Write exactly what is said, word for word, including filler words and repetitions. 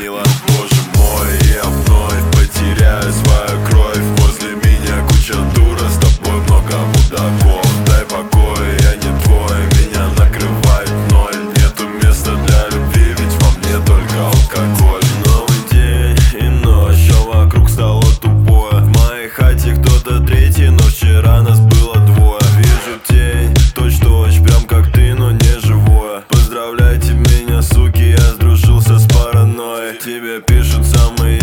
изменила. Боже мой, я вновь потеряю свою кровь. Возле меня куча дура, с тобой много мудаков. Дай покой, я не твой, меня накрывает ноль. Нету места для любви, ведь во мне только алкоголь. Новый день и ночь, все вокруг стало тупое. В моей хате кто-то третий, но вчера нас было двое. Вижу тень, точь-точь, прям как ты, но не живое. Поздравляйте меня, суки, я сдружился с паранойей. Тебе пишут самые